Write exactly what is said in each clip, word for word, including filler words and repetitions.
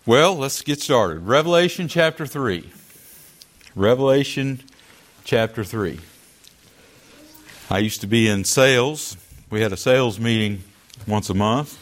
Well, let's get started. Revelation chapter three. Revelation chapter three. I used to be in sales. We had a sales meeting once a month.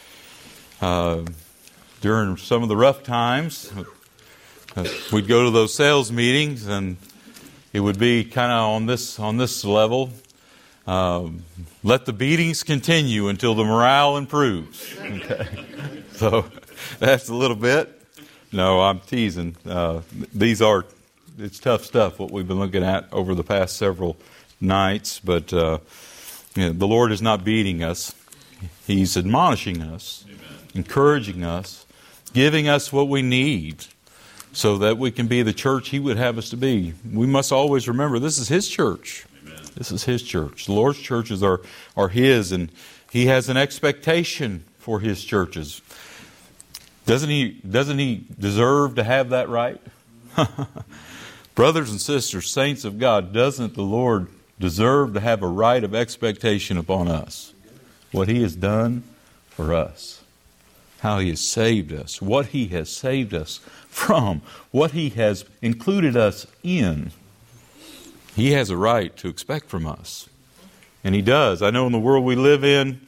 Uh, during some of the rough times, uh, we'd go to those sales meetings, and it would be kind of on this on this level. Uh, let the beatings continue until the morale improves. Okay. So that's a little bit. No, I'm teasing. Uh, these are, it's tough stuff, what we've been looking at over the past several nights. But uh, you know, the Lord is not beating us. He's admonishing us, Amen. Encouraging us, giving us what we need so that we can be the church He would have us to be. We must always remember this is His church. Amen. This is His church. The Lord's churches are, are His, and He has an expectation for His churches. Doesn't he, doesn't he deserve to have that right? Brothers and sisters, saints of God, doesn't the Lord deserve to have a right of expectation upon us? What He has done for us. How He has saved us. What He has saved us from. What He has included us in. He has a right to expect from us. And He does. I know in the world we live in,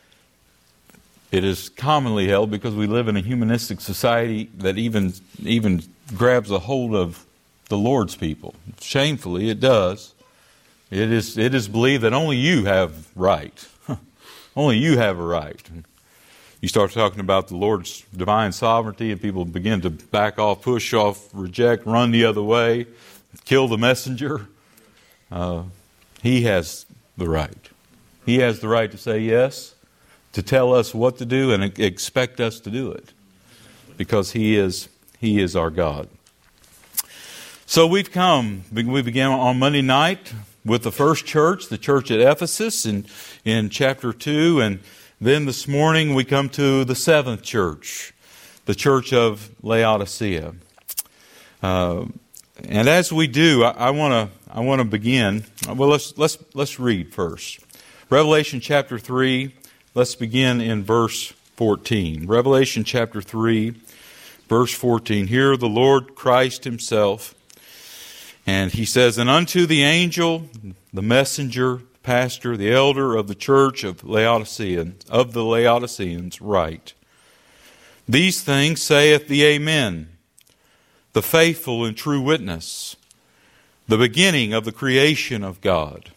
it is commonly held, because we live in a humanistic society, that even even grabs a hold of the Lord's people. Shamefully, it does. It is it is believed that only you have right. Only you have a right. You start talking about the Lord's divine sovereignty, and people begin to back off, push off, reject, run the other way, kill the messenger. Uh, he has the right. He has the right to say yes, to tell us what to do, and expect us to do it, because He is He is our God. So we've come, we began on Monday night with the first church, the church at Ephesus in, in chapter two, and then this morning we come to the seventh church, the church of Laodicea. Uh, and as we do, I want to I want to begin. Well, let's let's let's read first. Revelation chapter three. Let's begin in verse fourteen. Revelation chapter three, verse fourteen. Here the Lord Christ Himself, and He says, "And unto the angel, the messenger, pastor, the elder of the church of Laodicea, of the Laodiceans, write, These things saith the Amen, the faithful and true witness, the beginning of the creation of God.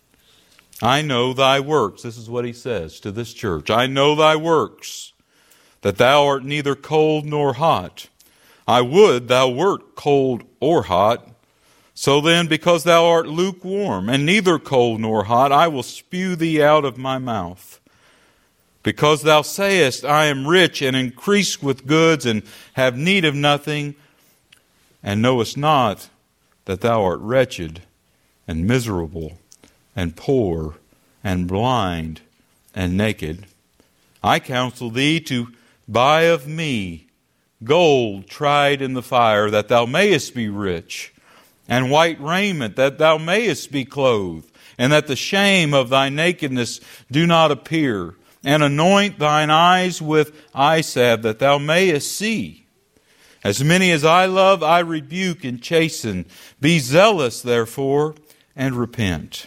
I know thy works." This is what He says to this church. "I know thy works, that thou art neither cold nor hot. I would thou wert cold or hot. So then, because thou art lukewarm, and neither cold nor hot, I will spew thee out of my mouth. Because thou sayest, I am rich, and increase with goods, and have need of nothing, and knowest not that thou art wretched, and miserable, and poor, and blind, and naked. I counsel thee to buy of me gold tried in the fire, that thou mayest be rich, and white raiment, that thou mayest be clothed, and that the shame of thy nakedness do not appear. And anoint thine eyes with eye salve, that thou mayest see. As many as I love, I rebuke and chasten. Be zealous, therefore, and repent.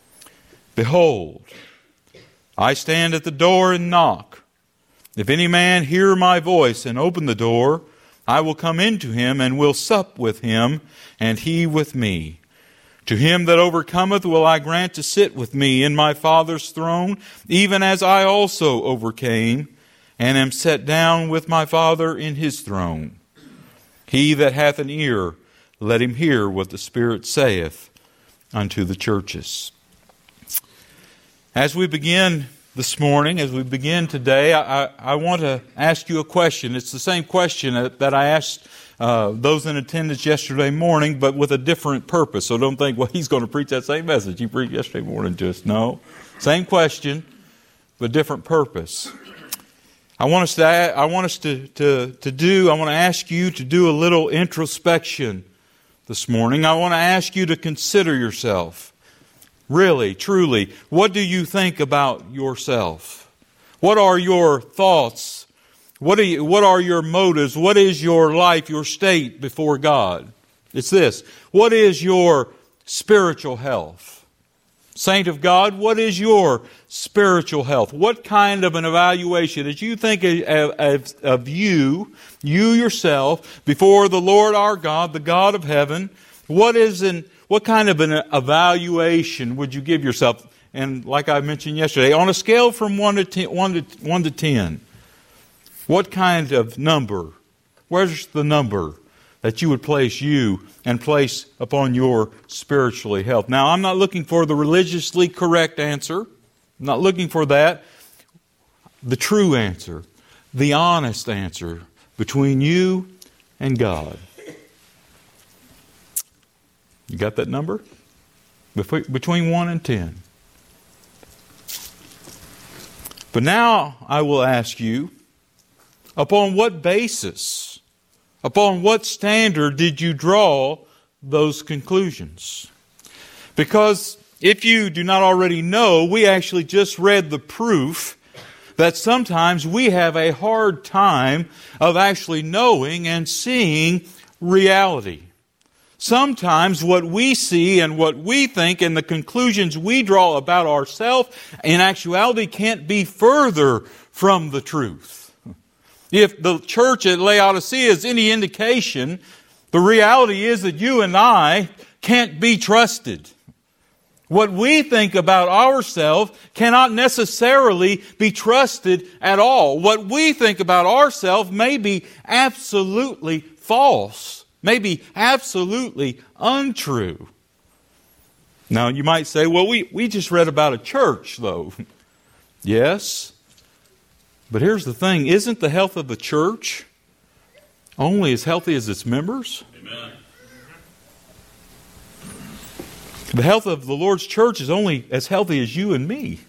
Behold, I stand at the door and knock. If any man hear my voice and open the door, I will come into him and will sup with him, and he with me. To him that overcometh will I grant to sit with me in my Father's throne, even as I also overcame, and am set down with my Father in His throne. He that hath an ear, let him hear what the Spirit saith unto the churches." As we begin this morning, as we begin today, I, I, I want to ask you a question. It's the same question that, that I asked uh, those in attendance yesterday morning, but with a different purpose. So don't think, well, he's going to preach that same message he preached yesterday morning to us. No. Same question, but different purpose. I want us to, I want us to, to, to do, I want to ask you to do a little introspection this morning. I want to ask you to consider yourself. Really, truly, what do you think about yourself? What are your thoughts What are you, what are your motives? What is your life, your state before God? It's this. What is your spiritual health? Saint of God, what is your spiritual health? What kind of an evaluation, as you think of, of, of you, you yourself, before the Lord our God, the God of heaven, what is an, what kind of an evaluation would you give yourself? And like I mentioned yesterday, on a scale from one to ten, one to one to ten, what kind of number? Where's the number that you would place you and place upon your spiritually health? Now, I'm not looking for the religiously correct answer. I'm not looking for that. The true answer, the honest answer between you and God. You got that number? Between one and ten. But now I will ask you, upon what basis, upon what standard did you draw those conclusions? Because if you do not already know, we actually just read the proof that sometimes we have a hard time of actually knowing and seeing reality. Sometimes what we see and what we think and the conclusions we draw about ourselves in actuality can't be further from the truth. If the church at Laodicea is any indication, the reality is that you and I can't be trusted. What we think about ourselves cannot necessarily be trusted at all. What we think about ourselves may be absolutely false, may be absolutely untrue. Now you might say, well, we, we just read about a church, though. Yes. But here's the thing, isn't the health of the church only as healthy as its members? Amen. The health of the Lord's church is only as healthy as you and me.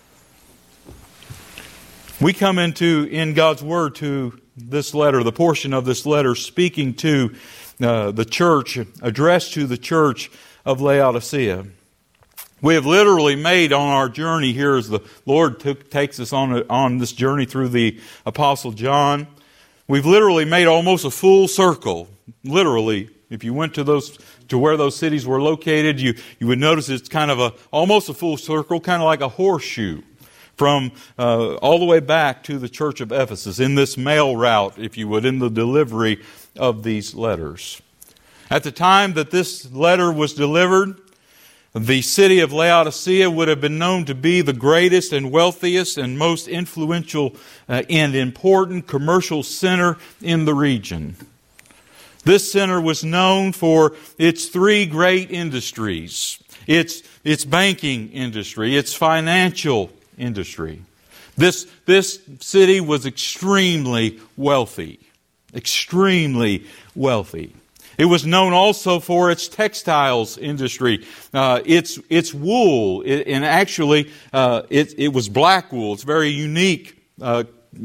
We come into, in God's Word, to this letter, the portion of this letter speaking to uh, the church, addressed to the church of Laodicea. We have literally made on our journey here as the Lord took, takes us on, a, on this journey through the Apostle John. We've literally made almost a full circle. Literally, if you went to those to where those cities were located, you, you would notice it's kind of a almost a full circle, kind of like a horseshoe, from uh, all the way back to the church of Ephesus in this mail route, if you would, in the delivery of these letters. At the time that this letter was delivered, the city of Laodicea would have been known to be the greatest and wealthiest and most influential uh, and important commercial center in the region. This center was known for its three great industries. Its, its banking industry, its financial industry. This, this city was extremely wealthy. Extremely wealthy. It was known also for its textiles industry, uh, its its wool, it, and actually uh, it it was black wool. It's a very unique uh,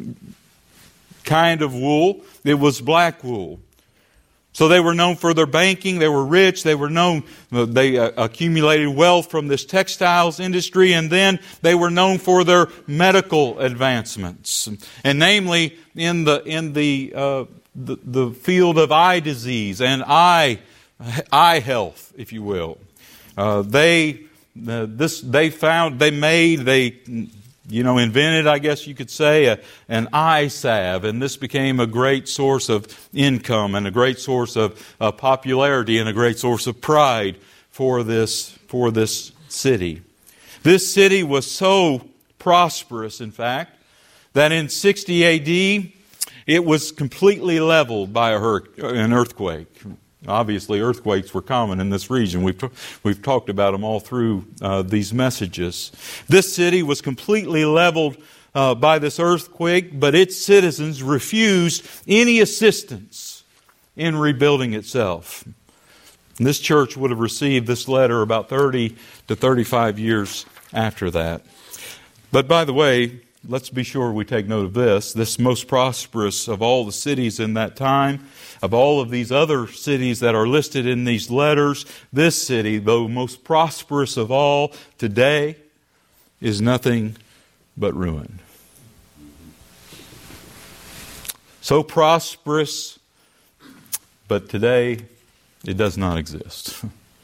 kind of wool. It was black wool. So they were known for their banking. They were rich. They were known. They uh, accumulated wealth from this textiles industry, and then they were known for their medical advancements, and namely in the in the uh, The, the field of eye disease and eye eye health, if you will. Uh, they uh, this they found they made they you know invented, I guess you could say, a, an eye salve, and this became a great source of income and a great source of uh, popularity and a great source of pride for this for this city. This city was so prosperous, in fact, that in sixty A D it was completely leveled by a hur- an earthquake. Obviously, earthquakes were common in this region. We've, t- we've talked about them all through uh, these messages. This city was completely leveled uh, by this earthquake, but its citizens refused any assistance in rebuilding itself. And this church would have received this letter about thirty to thirty-five years after that. But by the way, let's be sure we take note of this. This most prosperous of all the cities in that time, of all of these other cities that are listed in these letters, this city, though most prosperous of all today, is nothing but ruin. so prosperous, but today it does not exist.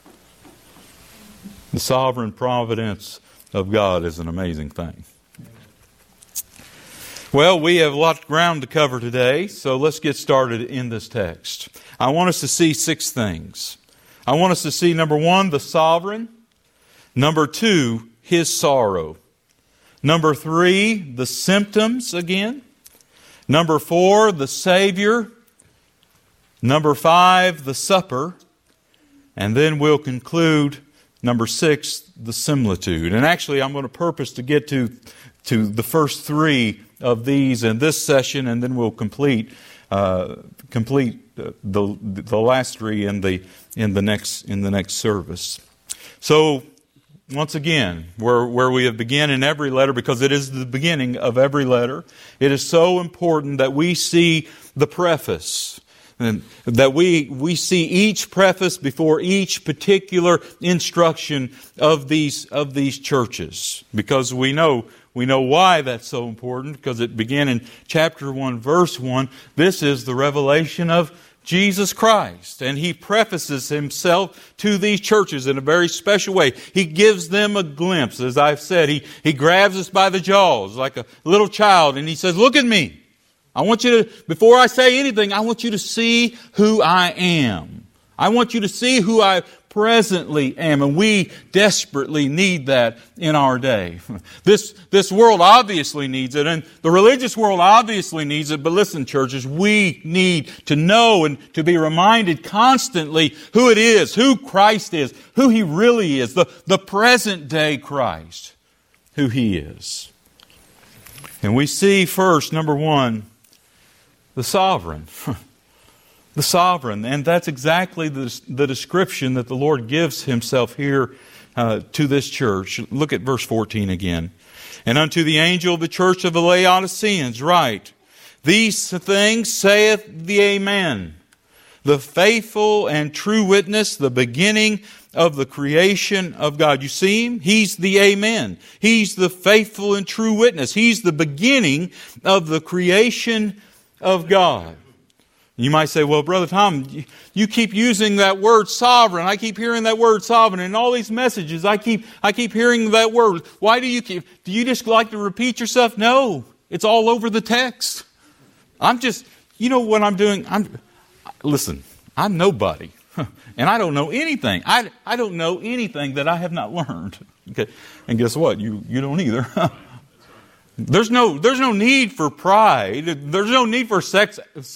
The sovereign providence of God is an amazing thing. Well, we have a lot of ground to cover today, so let's get started in this text. I want us to see six things. I want us to see, number one, the sovereign. Number two, His sorrow. Number three, the symptoms again. Number four, the Savior. Number five, the supper. And then we'll conclude, number six, the similitude. And actually, I'm going to purpose to get to, to the first three of these in this session, and then we'll complete uh, complete the the last three in the in the next in the next service. So once again, where where we have begun in every letter, because it is the beginning of every letter, it is so important that we see the preface. And that we we see each preface before each particular instruction of these of these churches, because we know we know why that's so important, because it began in chapter one, verse one. This is the revelation of Jesus Christ, and He prefaces Himself to these churches in a very special way. He gives them a glimpse, as I've said. He He grabs us by the jaws like a little child, and He says, "Look at me. I want you to, before I say anything, I want you to see who I am. I want you to see who I presently am." And we desperately need that in our day. This, this world obviously needs it, and the religious world obviously needs it. But listen, churches, we need to know and to be reminded constantly who it is, who Christ is, who He really is, the, the present day Christ, who He is. And we see first, number one, the sovereign. The sovereign. And that's exactly the, the description that the Lord gives Himself here uh, to this church. Look at verse fourteen again. "And unto the angel of the church of the Laodiceans write, These things saith the Amen, the faithful and true witness, the beginning of the creation of God." You see Him? He's the Amen. He's the faithful and true witness. He's the beginning of the creation of God. You might say, "Well, Brother Tom, you keep using that word sovereign. I keep hearing that word sovereign in all these messages. I keep I keep hearing that word. Why do you keep, do you just like to repeat yourself?" No, it's all over the text. I'm just, you know what I'm doing? I'm listen, I'm nobody. And I don't know anything. I, I don't know anything that I have not learned. Okay. And guess what? You you don't either. There's no, there's no need for pride. There's no need for sex,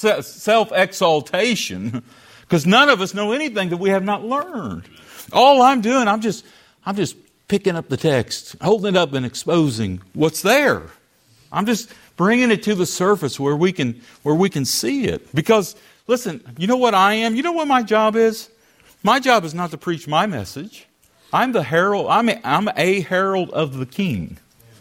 self-exaltation, because none of us know anything that we have not learned. All I'm doing, I'm just, I'm just picking up the text, holding it up and exposing what's there. I'm just bringing it to the surface where we can, where we can see it. Because, listen, you know what I am? You know what my job is? My job is not to preach my message. I'm the herald. I'm a, I'm a herald of the King.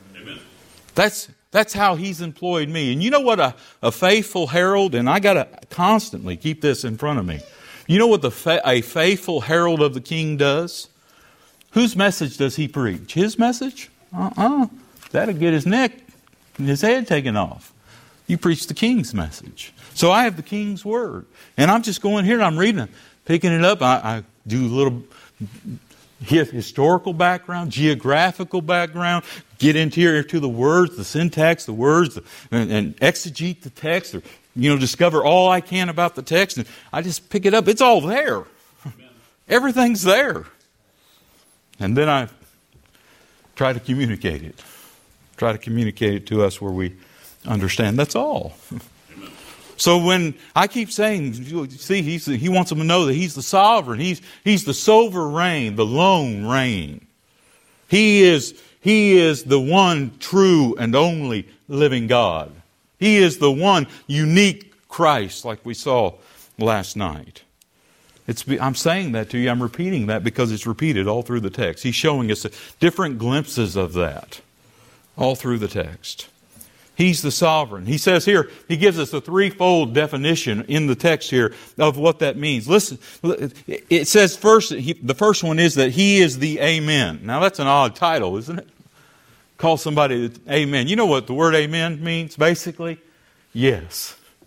That's that's how He's employed me. And you know what a, a faithful herald, and I got to constantly keep this in front of me. You know what the fa- a faithful herald of the King does? Whose message does he preach? His message? Uh-uh. That'll get his neck and his head taken off. You preach the King's message. So I have the King's Word. And I'm just going here and I'm reading it, picking it up. I, I do a little historical background, geographical background, get into here to the words, the syntax, the words, and, and exegete the text, or you know, discover all I can about the text. And I just pick it up. It's all there. Amen. Everything's there. And then I try to communicate it. Try to communicate it to us where we understand. That's all. So when I keep saying, see, he's, he wants them to know that He's the sovereign. He's, he's the sovereign, the lone reign. He is, he is the one true and only living God. He is the one unique Christ, like we saw last night. It's, I'm saying that to you. I'm repeating that because it's repeated all through the text. He's showing us different glimpses of that all through the text. He's the sovereign. He says here, he gives us a threefold definition in the text here of what that means. Listen, it says first, he, the first one is that He is the Amen. Now that's an odd title, isn't it? Call somebody Amen. You know what the word Amen means, basically? Yes.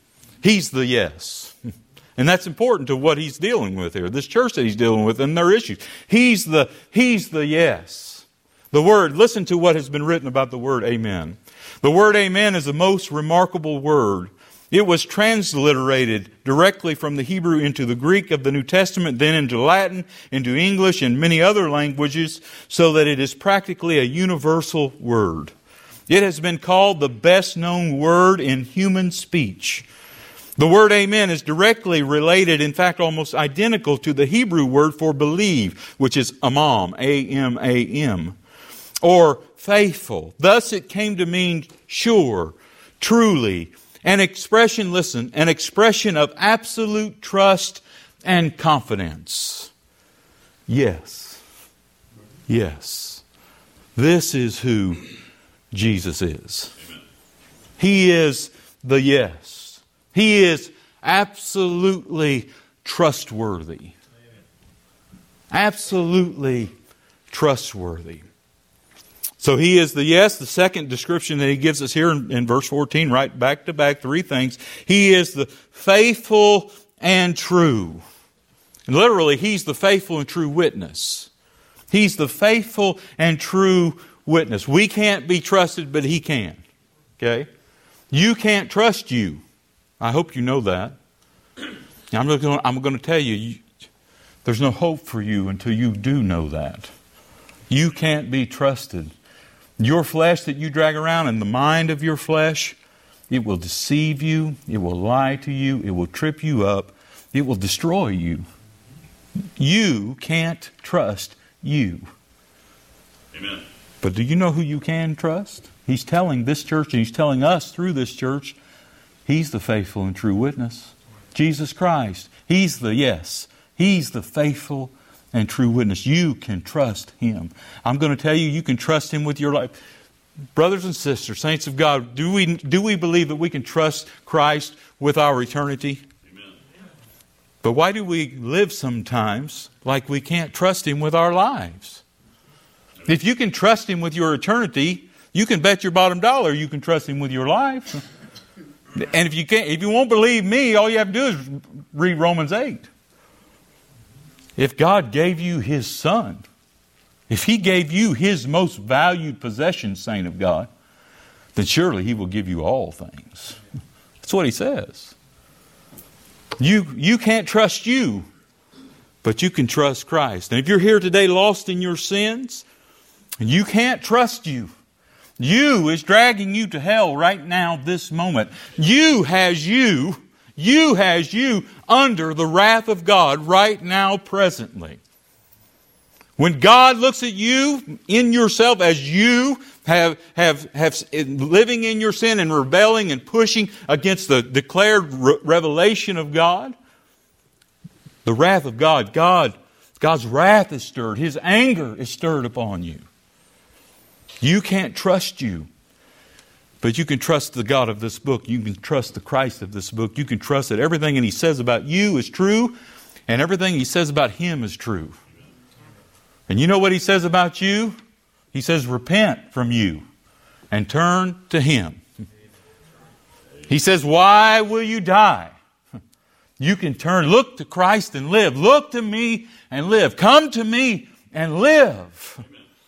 He's the yes. And that's important to what he's dealing with here, this church that he's dealing with and their issues. He's the, he's the yes. The word, listen to what has been written about the word amen. The word amen is the most remarkable word. It was transliterated directly from the Hebrew into the Greek of the New Testament, then into Latin, into English, and many other languages, so that it is practically a universal word. It has been called the best known word in human speech. The word amen is directly related, in fact almost identical to the Hebrew word for believe, which is amam, A M A M, or faithful. Thus it came to mean sure, truly, an expression, listen, an expression of absolute trust and confidence. Yes. Yes. This is who Jesus is. Amen. He is the yes. He is absolutely trustworthy. Amen. Absolutely trustworthy. So He is the yes. The second description that He gives us here in, in verse fourteen, right back to back, three things. He is the faithful and true. And literally, He's the faithful and true witness. He's the faithful and true witness. We can't be trusted, but He can. Okay? You can't trust you. I hope you know that. I'm going to, I'm going to tell you, you, there's no hope for you until you do know that. You can't be trusted. Your flesh that you drag around and the mind of your flesh, it will deceive you. It will lie to you. It will trip you up. It will destroy you. You can't trust you. Amen. But do you know who you can trust? He's telling this church, and He's telling us through this church, He's the faithful and true witness. Jesus Christ. He's the yes. He's the faithful and true witness. You can trust Him. I'm going to tell you, you can trust Him with your life. Brothers and sisters, saints of God, do we, do we believe that we can trust Christ with our eternity? Amen. But why do we live sometimes like we can't trust Him with our lives? If you can trust Him with your eternity, you can bet your bottom dollar you can trust Him with your life. And if you can't, if you won't believe me, all you have to do is read Romans eight. If God gave you His Son, if He gave you His most valued possession, saint of God, then surely He will give you all things. That's what He says. You, you can't trust you, but you can trust Christ. And if you're here today lost in your sins, and you can't trust you, you is dragging you to hell right now, this moment. You has you, you has you under the wrath of God right now, presently. When God looks at you in yourself as you have, have, have living in your sin and rebelling and pushing against the declared re- revelation of God, the wrath of God, God, God's wrath is stirred. His anger is stirred upon you. You can't trust you. But you can trust the God of this book. You can trust the Christ of this book. You can trust that everything that He says about you is true, and everything He says about Him is true. And you know what He says about you? He says, repent from you and turn to Him. He says, why will you die? You can turn, look to Christ and live. Look to me and live. Come to me and live.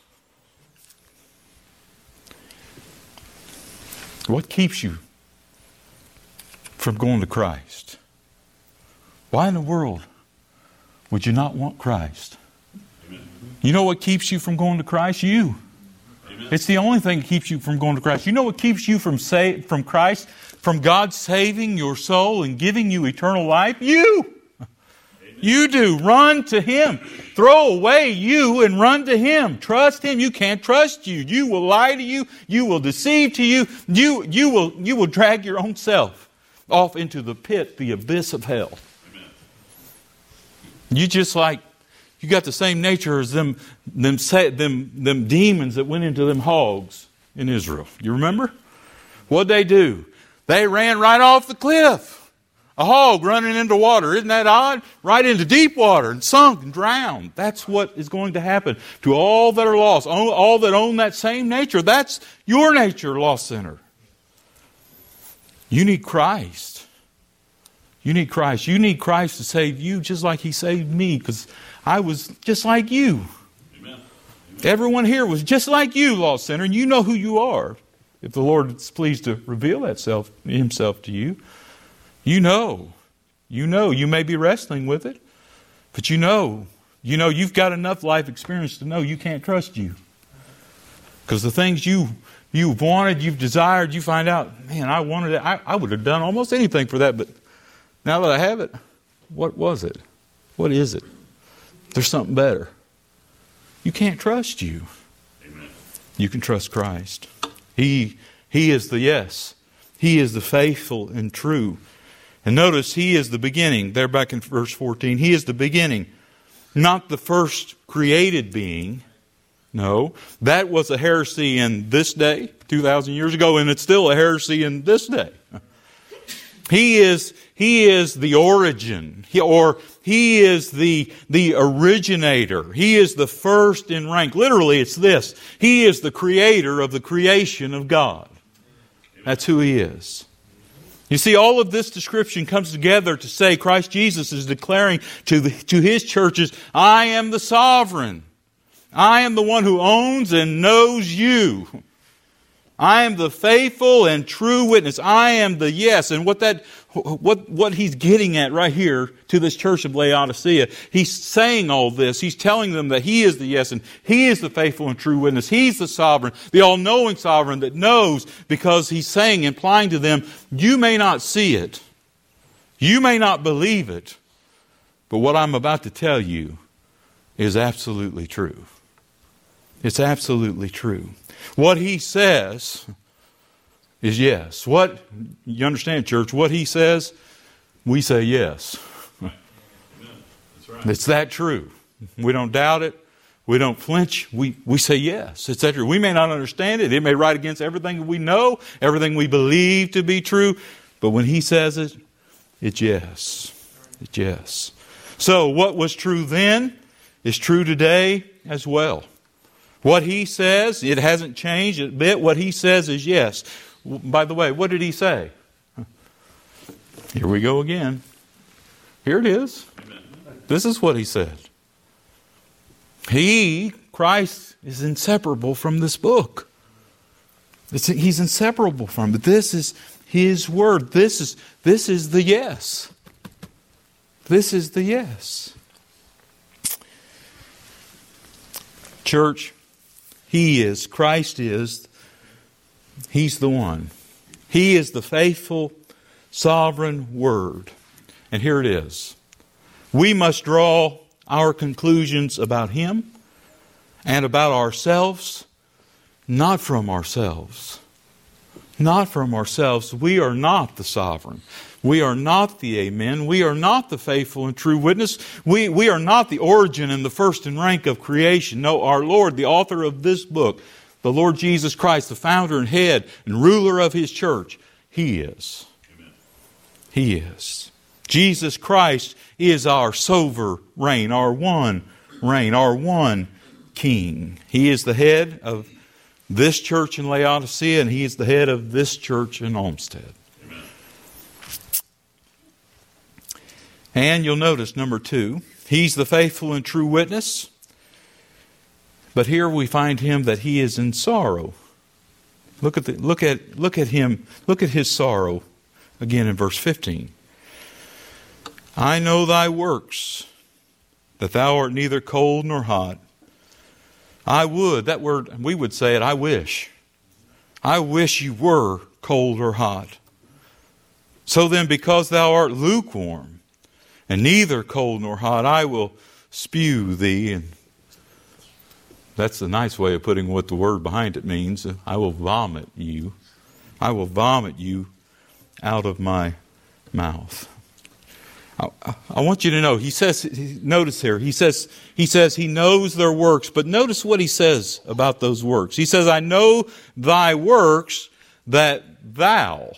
What keeps you from going to Christ? Why in the world would you not want Christ? Amen. You know what keeps you from going to Christ? You. Amen. It's the only thing that keeps you from going to Christ. You know what keeps you from sa- from Christ? From God saving your soul and giving you eternal life? You. You do. Run to Him. Throw away you and run to Him. Trust Him. You can't trust you. You will lie to you. You will deceive to you. You, you, will, you will drag your own self off into the pit, the abyss of hell. Amen. You just like, you got the same nature as them, them, them, them demons that went into them hogs in Israel. You remember? What'd they do? They ran right off the cliff. A hog running into water. Isn't that odd? Right into deep water and sunk and drowned. That's what is going to happen to all that are lost. All that own that same nature. That's your nature, lost sinner. You need Christ. You need Christ. You need Christ to save you just like He saved me, because I was just like you. Amen. Amen. Everyone here was just like you, lost sinner, and you know who you are. If the Lord is pleased to reveal that self, Himself to you, you know. You know. You may be wrestling with it, but you know. You know you've got enough life experience to know you can't trust you. Because the things you, you've wanted, you've desired, you find out, man, I wanted it. I, I would have done almost anything for that, but now that I have it, what was it? What is it? There's something better. You can't trust you. Amen. You can trust Christ. He, he is the yes. He is the faithful and true. And notice, He is the beginning. There back in verse fourteen. He is the beginning. Not the first created being. No. That was a heresy in this day, two thousand years ago, and it's still a heresy in this day. He is, he is the origin, he, or He is the, the originator. He is the first in rank. Literally, it's this. He is the creator of the creation of God. That's who He is. You see, all of this description comes together to say Christ Jesus is declaring to, the, to His churches, I am the sovereign. I am the one who owns and knows you. I am the faithful and true witness. I am the yes. And what that, what, what He's getting at right here to this church of Laodicea, He's saying all this. He's telling them that He is the yes and He is the faithful and true witness. He's the sovereign, the all-knowing sovereign that knows, because He's saying, implying to them, you may not see it. You may not believe it. But what I'm about to tell you is absolutely true. It's absolutely true. What He says is yes. What, you understand, church, what He says, we say yes. Right. That's right. It's that true. We don't doubt it. We don't flinch. We, we say yes. It's that true. We may not understand it. It may write against everything we know, everything we believe to be true. But when He says it, it's yes. It's yes. So what was true then is true today as well. What He says, it hasn't changed a bit. What He says is yes. By the way, what did He say? Here we go again. Here it is. Amen. This is what He said. He, Christ, is inseparable from this book. It's, he's inseparable from it. This is His word. This is, this is the yes. This is the yes. Church, He is, Christ is, He's the one. He is the faithful, sovereign Word. And here it is. We must draw our conclusions about Him and about ourselves, not from ourselves. Not from ourselves. We are not the sovereign. We are not the Amen. We are not the faithful and true witness. We, we are not the origin and the first in rank of creation. No, our Lord, the author of this book, the Lord Jesus Christ, the founder and head and ruler of His church, He is. Amen. He is. Jesus Christ is our sovereign, our one reign, our one King. He is the head of this church in Laodicea, and He is the head of this church in Olmsted. Amen. And you'll notice, number two, He's the faithful and true witness. But here we find Him that He is in sorrow. Look at the, look at look at Him. Look at His sorrow again in verse fifteen. I know thy works, that thou art neither cold nor hot. I would, that word, we would say it, I wish. I wish you were cold or hot. So then, because thou art lukewarm, and neither cold nor hot, I will spew thee. And that's the nice way of putting what the word behind it means. I will vomit you. I will vomit you out of my mouth. I, I want you to know, he says, notice here, he says, he says he knows their works, but notice what he says about those works. He says, I know thy works, that thou.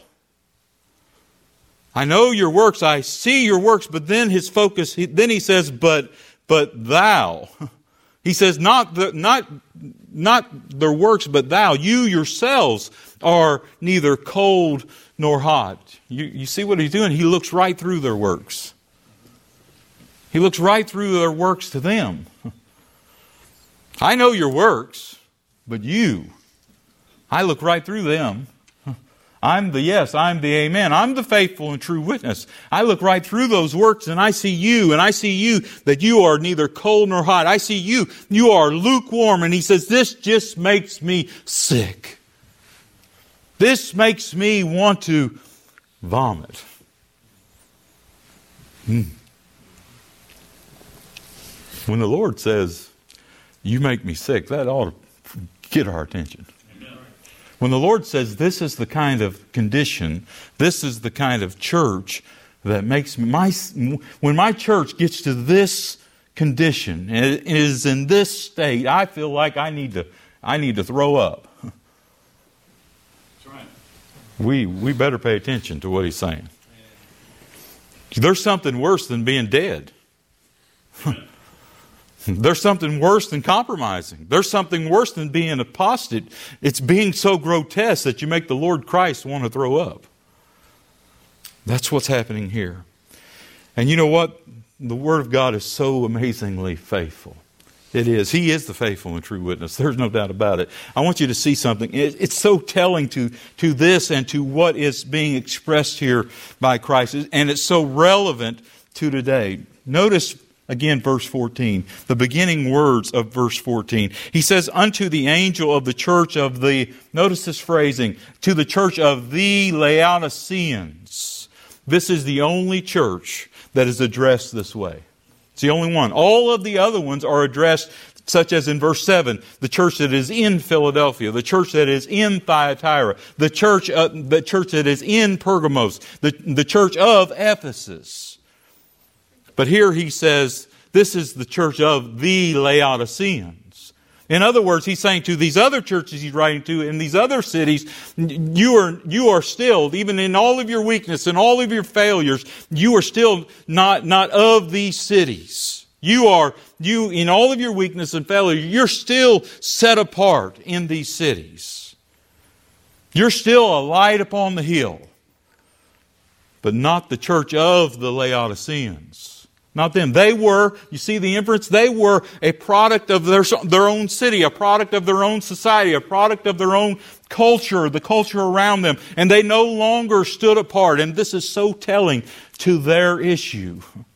I know your works, I see your works, but then his focus, then he says, but, but thou. He says, not the, not, not their works, but thou. You yourselves are neither cold nor hot. You, you see what he's doing? He looks right through their works. He looks right through their works to them. I know your works, but you, I look right through them. I'm the yes, I'm the amen. I'm the faithful and true witness. I look right through those works and I see you, and I see you that you are neither cold nor hot. I see you, you are lukewarm. And he says, this just makes me sick. This makes me want to vomit. Hmm. When the Lord says, you make me sick, that ought to get our attention. When the Lord says this is the kind of condition, this is the kind of church that makes me, my, when my church gets to this condition and it is in this state, I feel like I need to, I need to throw up. That's right. We, we better pay attention to what he's saying. There's something worse than being dead. There's something worse than compromising. There's something worse than being apostate. It's being so grotesque that you make the Lord Christ want to throw up. That's what's happening here. And you know what? The Word of God is so amazingly faithful. It is. He is the faithful and true witness. There's no doubt about it. I want you to see something. It's so telling to, to this and to what is being expressed here by Christ. And it's so relevant to today. Notice again, verse fourteen, the beginning words of verse fourteen. He says, unto the angel of the church of the, notice this phrasing, to the church of the Laodiceans. This is the only church that is addressed this way. It's the only one. All of the other ones are addressed, such as in verse seven, the church that is in Philadelphia, the church that is in Thyatira, the church, uh, the church that is in Pergamos, the, the church of Ephesus. But here he says, this is the church of the Laodiceans. In other words, he's saying to these other churches he's writing to in these other cities, you are, you are still, even in all of your weakness and all of your failures, you are still not, not of these cities. You are, you, in all of your weakness and failure, you're still set apart in these cities. You're still a light upon the hill. But not the church of the Laodiceans. Not them. They were, you see the inference? They were a product of their, their own city, a product of their own society, a product of their own culture, the culture around them. And they no longer stood apart. And this is so telling to their issue.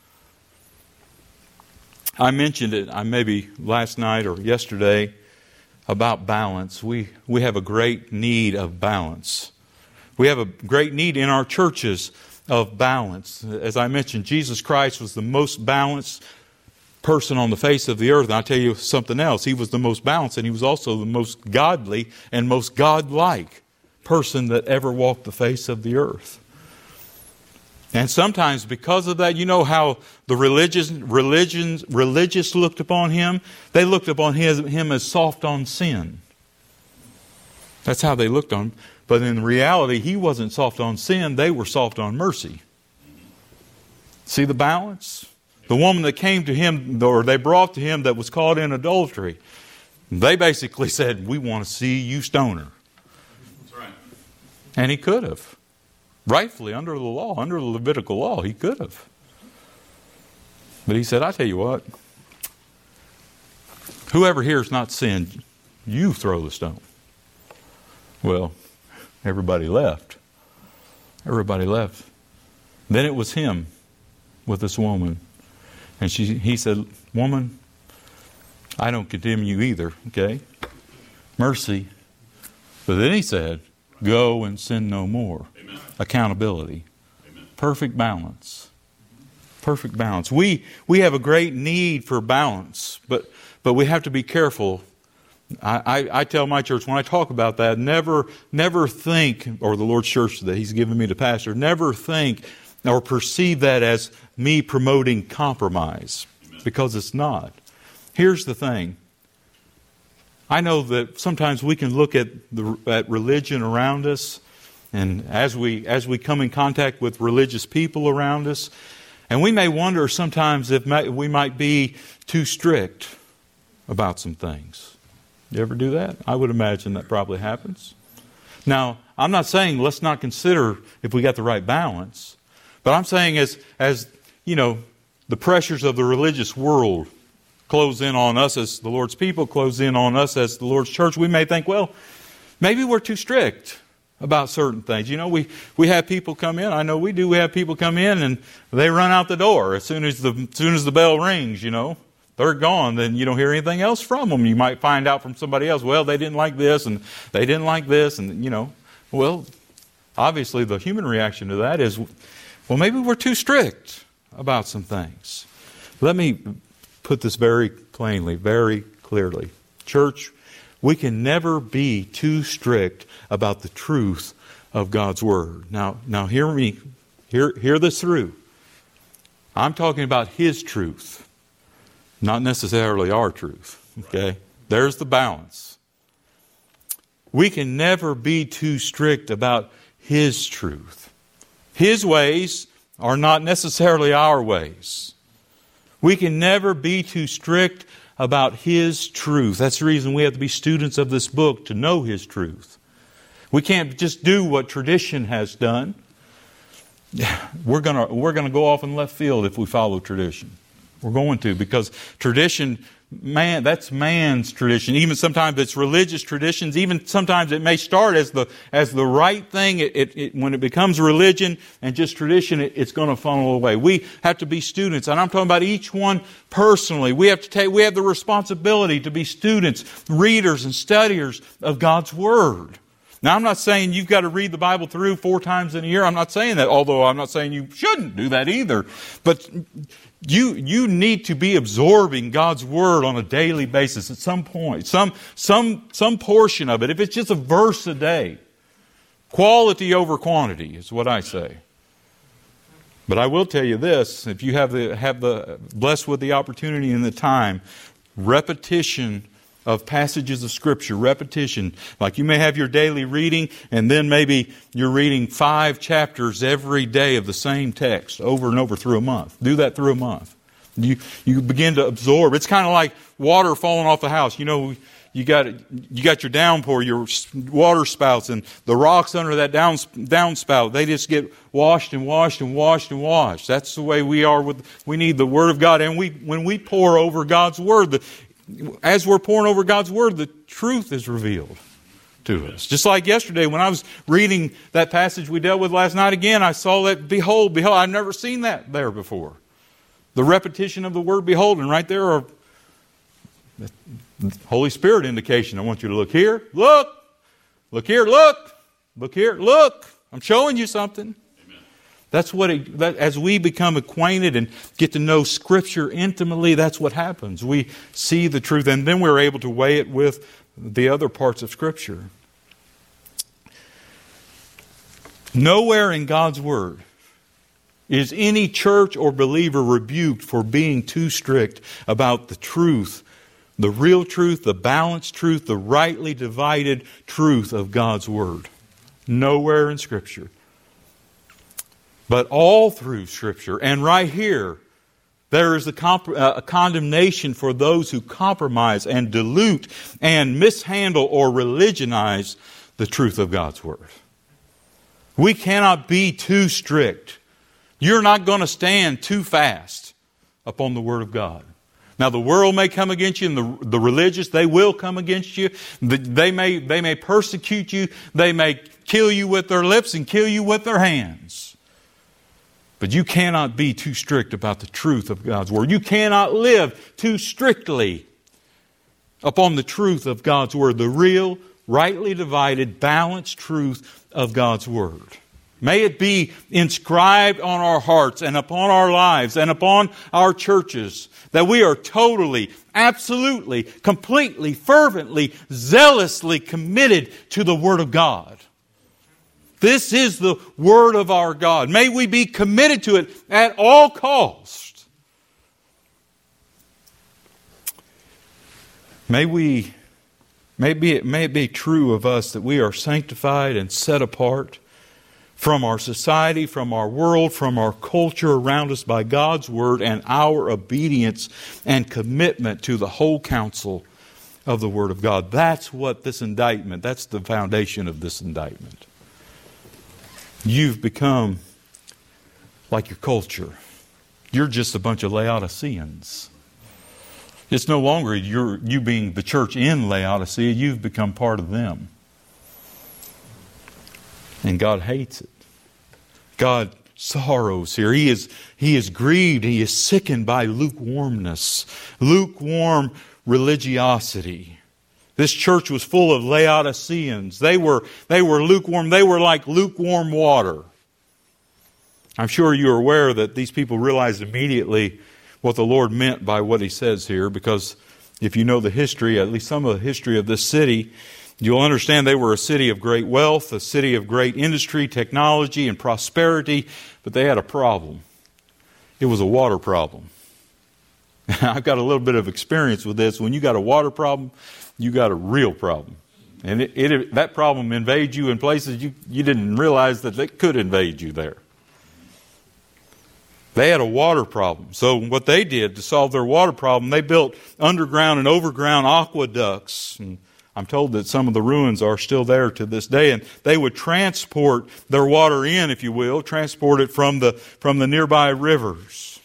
I mentioned it, I maybe last night or yesterday, about balance. We, we have a great need of balance. We have a great need in our churches of balance. As I mentioned, Jesus Christ was the most balanced person on the face of the earth. And I'll tell you something else. He was the most balanced, and He was also the most godly and most godlike person that ever walked the face of the earth. And sometimes because of that, you know how the religious, religions, religious looked upon Him? They looked upon his, Him as soft on sin. That's how they looked on Him. But in reality, He wasn't soft on sin. They were soft on mercy. See the balance? The woman that came to Him, or they brought to Him, that was caught in adultery, they basically said, we want to see you stone her. That's right. And He could have. Rightfully, under the law, under the Levitical law, He could have. But He said, I tell you what, whoever here has not sinned, you throw the stone. Well, everybody left. Everybody left. Then it was Him with this woman. And she, he said, woman, I don't condemn you either, okay? Mercy. But then He said, go and sin no more. Amen. Accountability. Amen. Perfect balance. Perfect balance. We we have a great need for balance, but but we have to be careful. I, I, I tell my church, when I talk about that, never, never think, or the Lord's church that He's given me to pastor, never think or perceive that as me promoting compromise. Amen. Because it's not. Here's the thing. I know that sometimes we can look at the at religion around us, and as we as we come in contact with religious people around us, and we may wonder sometimes if we might be too strict. about some things. You ever do that? I would imagine that probably happens. Now, I'm not saying let's not consider if we got the right balance, but I'm saying as, as you know, the pressures of the religious world close in on us as the Lord's people, close in on us as the Lord's church, we may think, well, maybe we're too strict about certain things. You know, we, we have people come in. I know we do. We have people come in and they run out the door as soon as the as soon as the bell rings, you know. They're gone. Then you don't hear anything else from them. You might find out from somebody else, well, they didn't like this and they didn't like this. And, you know, well, obviously the human reaction to that is, well, maybe we're too strict about some things. Let me put this very plainly, very clearly. Church, we can never be too strict about the truth of God's Word. Now, now hear me, hear, hear this through. I'm talking about His truth, not necessarily our truth. Okay? There's the balance. We can never be too strict about His truth. His ways are not necessarily our ways. We can never be too strict about His truth. That's the reason we have to be students of this book, to know His truth. We can't just do what tradition has done. We're gonna, we're gonna go off in left field if we follow tradition. We're going to, because tradition, man, that's man's tradition. Even sometimes it's religious traditions. Even sometimes it may start as the as the right thing. It, it, it, when it becomes religion and just tradition, it, it's going to funnel away. We have to be students, and I'm talking about each one personally. We have to take. We have the responsibility to be students, readers, and studiers of God's Word. Now, I'm not saying you've got to read the Bible through four times in a year. I'm not saying that, although I'm not saying you shouldn't do that either. But you you need to be absorbing God's Word on a daily basis at some point, some some some portion of it. If it's just a verse a day, quality over quantity is what I say. But I will tell you this: if you have the have the blessed with the opportunity and the time, repetition of passages of Scripture, repetition. Like you may have your daily reading, and then maybe you're reading five chapters every day of the same text over and over through a month. Do that through a month. You you begin to absorb. It's kind of like water falling off the house. You know, you got you got your downpour, your water spouts, and the rocks under that down downspout, they just get washed and washed and washed and washed. That's the way we are with. We need the Word of God, and we when we pour over God's Word, the As we're pouring over God's Word, the truth is revealed to us. Just like yesterday when I was reading that passage we dealt with last night again, I saw that, behold, behold, I've never seen that there before. The repetition of the word behold, and right there are the Holy Spirit indication. I want you to look here, look, look here, look, look here, look. I'm showing you something. That's what it, that, as we become acquainted and get to know Scripture intimately, that's what happens. We see the truth, and then we're able to weigh it with the other parts of Scripture. Nowhere in God's Word is any church or believer rebuked for being too strict about the truth, the real truth, the balanced truth, the rightly divided truth of God's Word. Nowhere in Scripture. But all through Scripture, and right here, there is a, comp- uh, a condemnation for those who compromise and dilute and mishandle or religionize the truth of God's Word. We cannot be too strict. You're not going to stand too fast upon the Word of God. Now, the world may come against you, and the, the religious, they will come against you. They may, they may persecute you. They may kill you with their lips and kill you with their hands. But you cannot be too strict about the truth of God's Word. You cannot live too strictly upon the truth of God's Word, the real, rightly divided, balanced truth of God's Word. May it be inscribed on our hearts and upon our lives and upon our churches that we are totally, absolutely, completely, fervently, zealously committed to the Word of God. This is the Word of our God. May we be committed to it at all cost. May we, may it be, may it be true of us that we are sanctified and set apart from our society, from our world, from our culture around us by God's Word and our obedience and commitment to the whole counsel of the Word of God. That's what this indictment, that's the foundation of this indictment. You've become like your culture. You're just a bunch of Laodiceans. It's no longer you're, you being the church in Laodicea. You've become part of them. And God hates it. God sorrows here. He is, he is grieved. He is sickened by lukewarmness. Lukewarm religiosity. This church was full of Laodiceans. They were, they were lukewarm. They were like lukewarm water. I'm sure you're aware that these people realized immediately what the Lord meant by what He says here, because if you know the history, at least some of the history of this city, you'll understand they were a city of great wealth, a city of great industry, technology, and prosperity, but they had a problem. It was a water problem. I've got a little bit of experience with this. When you got a water problem, you got a real problem. And it, it, that problem invades you in places you, you didn't realize that it could invade you there. They had a water problem. So what they did to solve their water problem, they built underground and overground aqueducts. And I'm told that some of the ruins are still there to this day. And they would transport their water in, if you will, transport it from the, from the nearby rivers.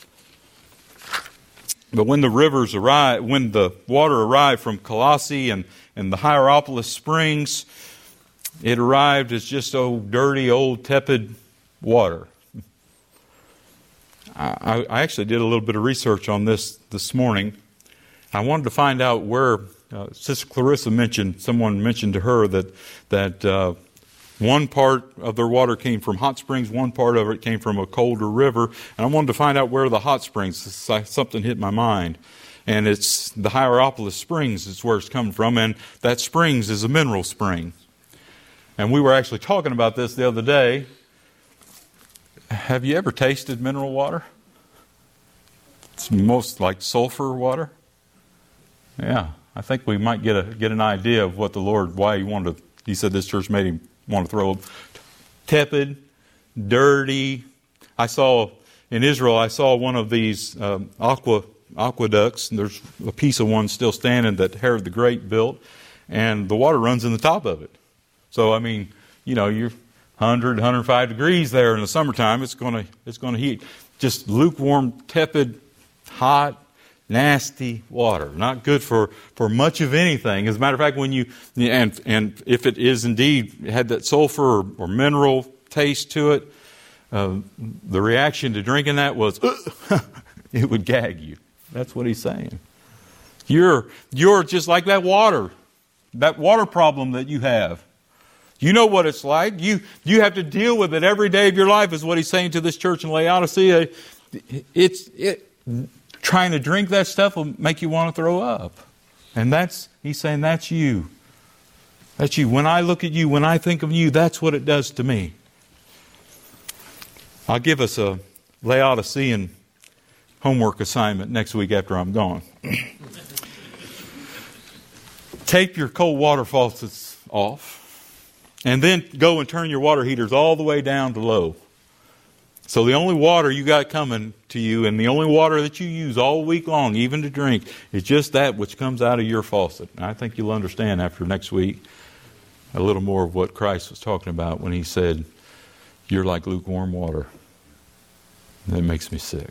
But when the rivers arrived, when the water arrived from Colossae and, and the Hierapolis Springs, it arrived as just old, dirty, old, tepid water. I, I actually did a little bit of research on this this morning. I wanted to find out where uh, Sister Clarissa mentioned, someone mentioned to her that that uh, one part of their water came from hot springs, one part of it came from a colder river, and I wanted to find out where the hot springs. Something hit my mind, and it's the Hierapolis Springs is where it's coming from, and that springs is a mineral spring. And we were actually talking about this the other day. Have you ever tasted mineral water? It's most like sulfur water. Yeah, I think we might get a get an idea of what the Lord, why He wanted to, He said this church made Him want to throw up. Tepid, dirty. I saw, in Israel, I saw one of these um, aqua aqueducts, and there's a piece of one still standing that Herod the Great built, and the water runs in the top of it. So, I mean, you know, you're one hundred, one hundred five degrees there in the summertime. It's going to it's going to heat. Just lukewarm, tepid, hot, nasty water. Not good for, for much of anything. As a matter of fact, when you and and if it is indeed had that sulfur or, or mineral taste to it, uh, the reaction to drinking that was it would gag you. That's what he's saying. You're you're just like that water, that water problem that you have. You know what it's like. You you have to deal with it every day of your life, is what he's saying to this church in Laodicea. It's it trying to drink that stuff will make you want to throw up. And that's he's saying that's you. That's you. When I look at you, when I think of you, that's what it does to me. I'll give us a Laodicean homework assignment next week after I'm gone. Take your cold water faucets off. And then go and turn your water heaters all the way down to low. So the only water you got coming to you, and the only water that you use all week long, even to drink, is just that which comes out of your faucet. And I think you'll understand after next week a little more of what Christ was talking about when He said, "You're like lukewarm water." That makes me sick.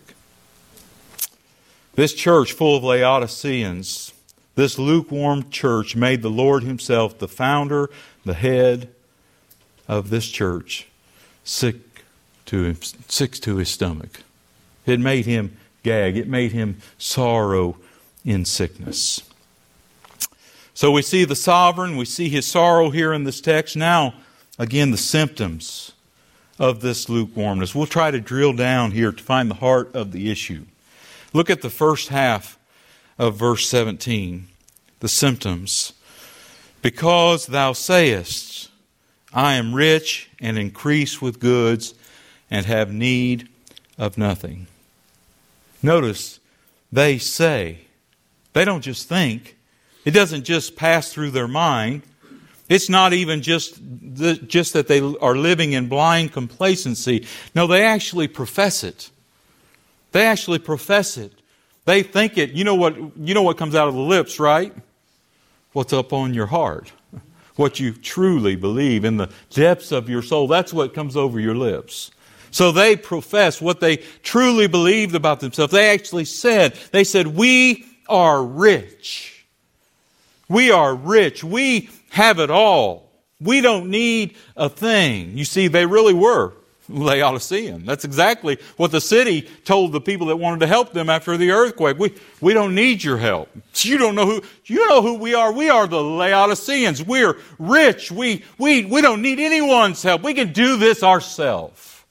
This church full of Laodiceans, this lukewarm church made the Lord Himself, the founder, the head of this church, sick to him, sick to his stomach. It made him gag. It made him sorrow in sickness. So we see the sovereign, we see his sorrow here in this text. Now, again, the symptoms of this lukewarmness. We'll try to drill down here to find the heart of the issue. Look at the first half of verse seventeen. The symptoms. Because thou sayest, I am rich and increase with goods and have need of nothing. Notice, they say. They don't just think. It doesn't just pass through their mind. It's not even just the, just that they are living in blind complacency. No, they actually profess it. They actually profess it. They think it. You know what, you know what comes out of the lips, right? What's up on your heart. What you truly believe in the depths of your soul. That's what comes over your lips. So they profess what they truly believed about themselves. They actually said, they said, we are rich. We are rich. We have it all. We don't need a thing. You see, they really were Laodicean. That's exactly what the city told the people that wanted to help them after the earthquake. We, we don't need your help. You don't know who, you know who we are. We are the Laodiceans. We're rich. We, we, we don't need anyone's help. We can do this ourselves.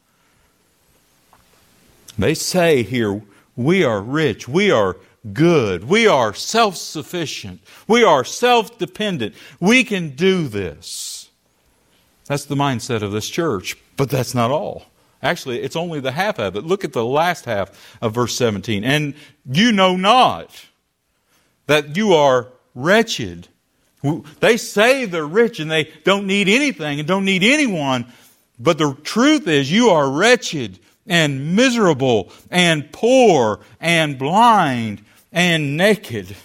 They say here, we are rich. We are good. We are self-sufficient. We are self-dependent. We can do this. That's the mindset of this church. But that's not all. Actually, it's only the half of it. Look at the last half of verse seventeen. And you know not that you are wretched. They say they're rich and they don't need anything and don't need anyone. But the truth is you are wretched and miserable and poor and blind and naked.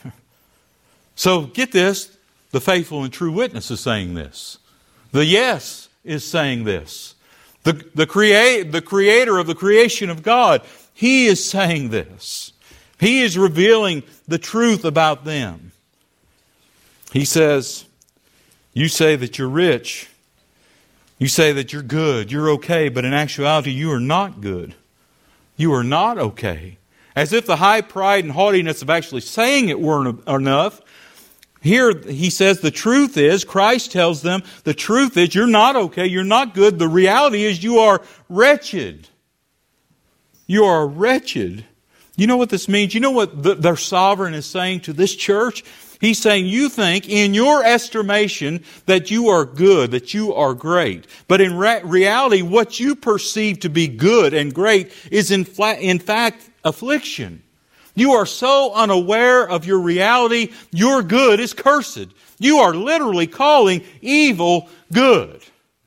So get this, the faithful and true witness is saying this. The yes is saying this. The, the, create, the creator of the creation of God, He is saying this. He is revealing the truth about them. He says, you say that you're rich. You say that you're good, you're okay, but in actuality you are not good. You are not okay. As if the high pride and haughtiness of actually saying it weren't enough. Here he says the truth is, Christ tells them, the truth is you're not okay, you're not good. The reality is you are wretched. You are wretched. You know what this means? You know what the, their sovereign is saying to this church? He's saying you think in your estimation that you are good, that you are great. But in re- reality, what you perceive to be good and great is in, fla- in fact affliction. You are so unaware of your reality, your good is cursed. You are literally calling evil good.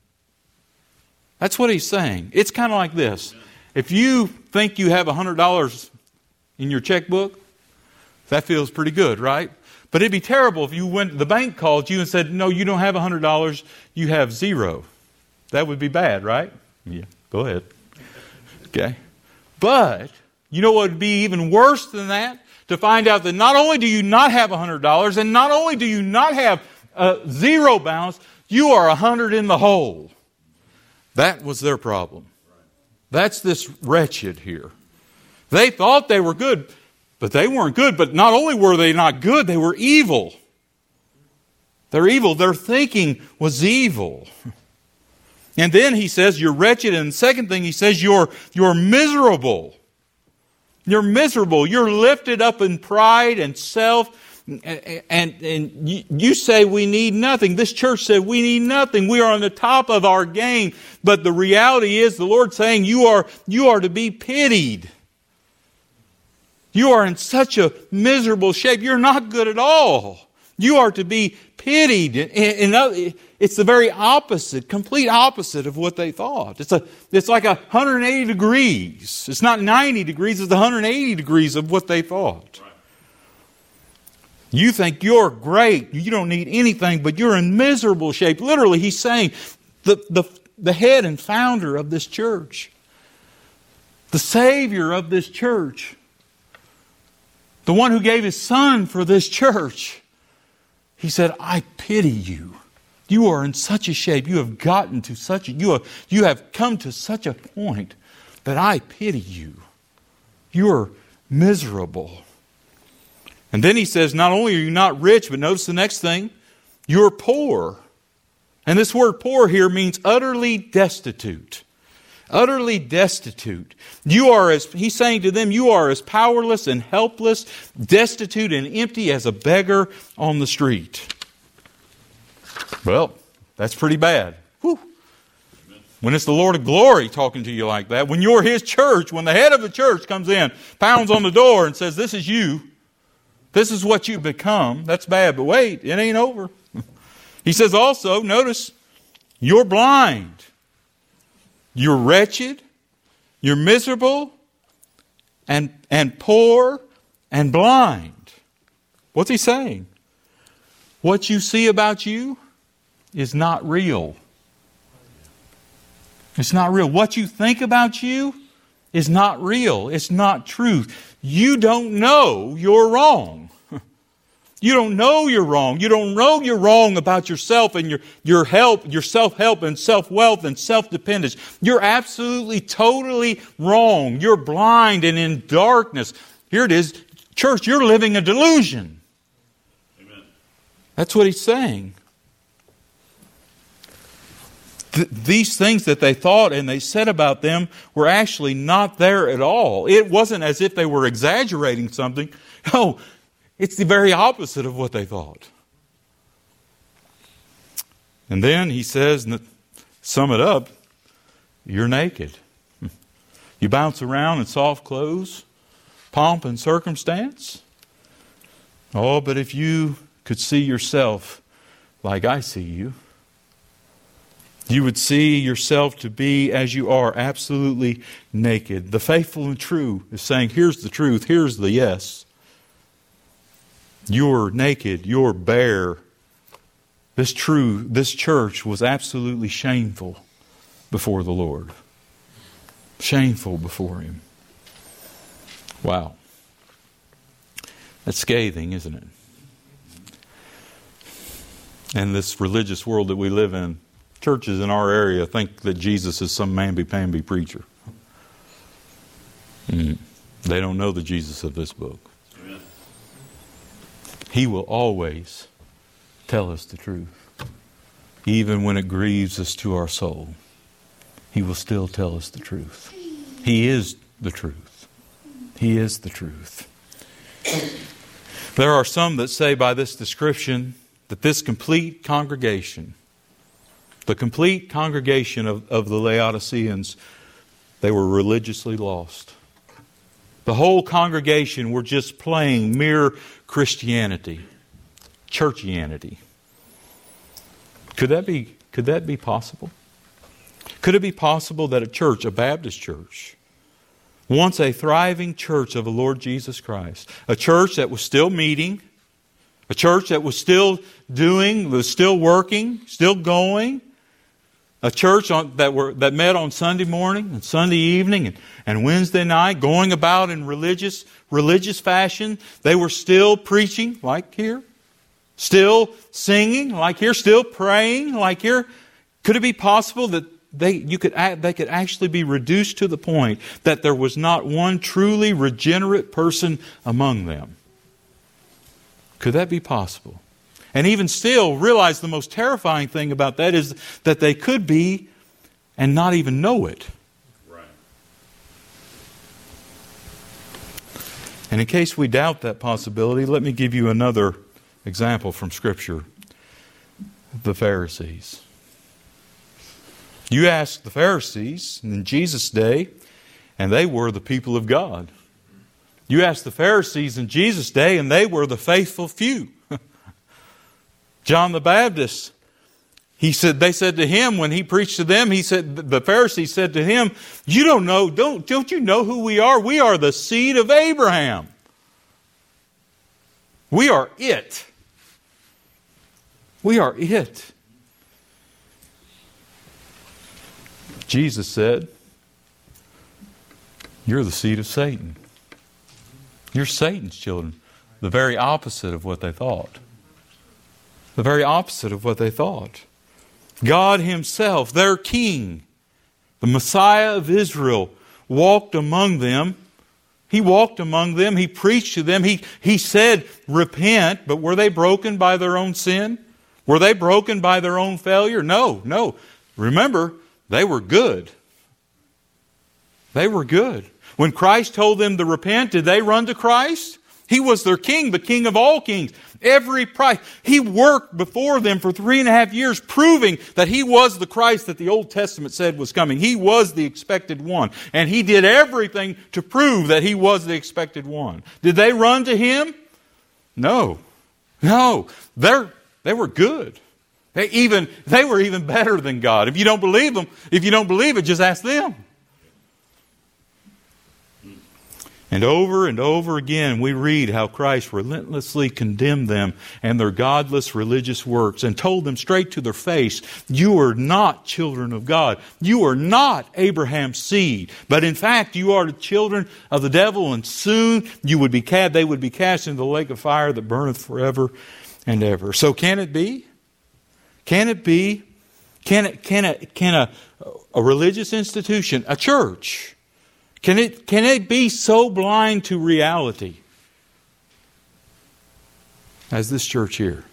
That's what he's saying. It's kind of like this. If you think you have one hundred dollars in your checkbook, that feels pretty good, right? But it'd be terrible if you went, the bank called you and said, no, you don't have one hundred dollars, you have zero. That would be bad, right? Yeah, go ahead. Okay. But you know what would be even worse than that? To find out that not only do you not have one hundred dollars, and not only do you not have a zero balance, you are one hundred in the hole. That was their problem. That's this wretched here. They thought they were good, but they weren't good. But not only were they not good, they were evil. They're evil. Their thinking was evil. And then he says you're wretched. And the second thing he says you're, you're miserable. You're miserable. You're lifted up in pride and self. And, and, and you, you say we need nothing. This church said we need nothing. We are on the top of our game. But the reality is the Lord's saying you are, you are to be pitied. You are in such a miserable shape. You're not good at all. You are to be pitied. It's the very opposite, complete opposite of what they thought. It's a, it's like a one hundred eighty degrees. It's not ninety degrees, it's one hundred eighty degrees of what they thought. Right. You think you're great. You don't need anything, but you're in miserable shape. Literally, he's saying the, the, the head and founder of this church, the Savior of this church, the one who gave His Son for this church, He said, I pity you. You are in such a shape. You have gotten to such a, you have, you have come to such a point that I pity you. You are miserable. And then he says, not only are you not rich, but notice the next thing, you're poor. And this word poor here means utterly destitute. Utterly destitute. You are as, he's saying to them, you are as powerless and helpless, destitute and empty as a beggar on the street. Well, that's pretty bad. Whew. When it's the Lord of glory talking to you like that, when you're His church, when the head of the church comes in, pounds on the door and says, this is you, this is what you've become, that's bad. But wait, it ain't over. He says also, notice, you're blind. You're wretched. You're miserable and, and poor and blind. What's he saying? What you see about you is not real. It's not real. What you think about you is not real. It's not truth. You don't know you're wrong. You don't know you're wrong. You don't know you're wrong about yourself and your, your help, your self-help and self-wealth and self-dependence. You're absolutely, totally wrong. You're blind and in darkness. Here it is. Church, you're living a delusion. Amen. That's what he's saying. Th- these things that they thought and they said about them were actually not there at all. It wasn't as if they were exaggerating something. No, it's the very opposite of what they thought. And then he says, and to sum it up, you're naked. You bounce around in soft clothes, pomp and circumstance. Oh, but if you could see yourself like I see you, you would see yourself to be as you are, absolutely naked. The faithful and true is saying, here's the truth, here's the yes. You're naked, you're bare. This true, this church was absolutely shameful before the Lord. Shameful before Him. Wow. That's scathing, isn't it? And this religious world that we live in, churches in our area think that Jesus is some mamby-pamby preacher. Mm. They don't know the Jesus of this book. Amen. He will always tell us the truth. Even when it grieves us to our soul, He will still tell us the truth. He is the truth. He is the truth. There are some that say by this description that this complete congregation, the complete congregation of, of the Laodiceans, they were religiously lost. The whole congregation were just playing mere Christianity, churchianity. Could that be, could that be possible? Could it be possible that a church, a Baptist church, once a thriving church of the Lord Jesus Christ, a church that was still meeting, a church that was still doing, was still working, still going, a church on, that were that met on Sunday morning and Sunday evening and, and Wednesday night, going about in religious religious fashion. They were still preaching, like here. Still singing, like here. Still praying, like here. Could it be possible that they you could they could actually be reduced to the point that there was not one truly regenerate person among them? Could that be possible? And even still, realize the most terrifying thing about that is that they could be and not even know it. Right. And in case we doubt that possibility, let me give you another example from Scripture. The Pharisees. You ask the Pharisees in Jesus' day, and they were the people of God. You ask the Pharisees in Jesus' day, and they were the faithful few. John the Baptist, he said, they said to him when he preached to them, he said, the Pharisees said to him, you don't know, don't, don't you know who we are? We are the seed of Abraham. We are it. We are it. Jesus said, you're the seed of Satan. You're Satan's children. The very opposite of what they thought. The very opposite of what they thought. God Himself, their King, the Messiah of Israel, walked among them. He walked among them. He preached to them. He, he said, repent. But were they broken by their own sin? Were they broken by their own failure? No, no. Remember, they were good. They were good. When Christ told them to repent, did they run to Christ? He was their King, the King of all kings. Every price. He worked before them for three and a half years, proving that He was the Christ that the Old Testament said was coming. He was the expected one. And He did everything to prove that He was the expected one. Did they run to Him? No. No. They're, they were good. They even they were even better than God. If you don't believe them, if you don't believe it, just ask them. And over and over again, we read how Christ relentlessly condemned them and their godless religious works and told them straight to their face, you are not children of God. You are not Abraham's seed. But in fact, you are the children of the devil, and soon you would be cast, they would be cast into the lake of fire that burneth forever and ever. So can it be? Can it be? Can it, can it, can a, a religious institution, a church, Can it, can it be so blind to reality as this church here?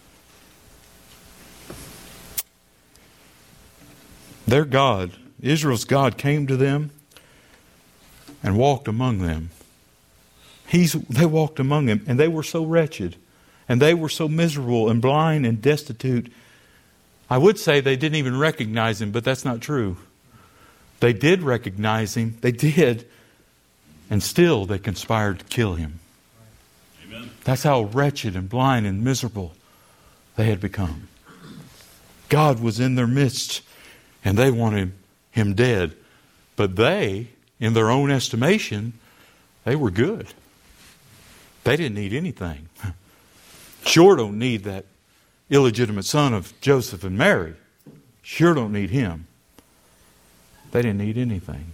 Their God, Israel's God, came to them and walked among them. He's, they walked among them, and they were so wretched, and they were so miserable and blind and destitute. I would say they didn't even recognize Him, but that's not true. They did recognize Him. They did. And still they conspired to kill Him. Amen. That's how wretched and blind and miserable they had become. God was in their midst, and they wanted Him dead. But they, in their own estimation, they were good. They didn't need anything. Sure don't need that illegitimate son of Joseph and Mary. Sure don't need him. They didn't need anything.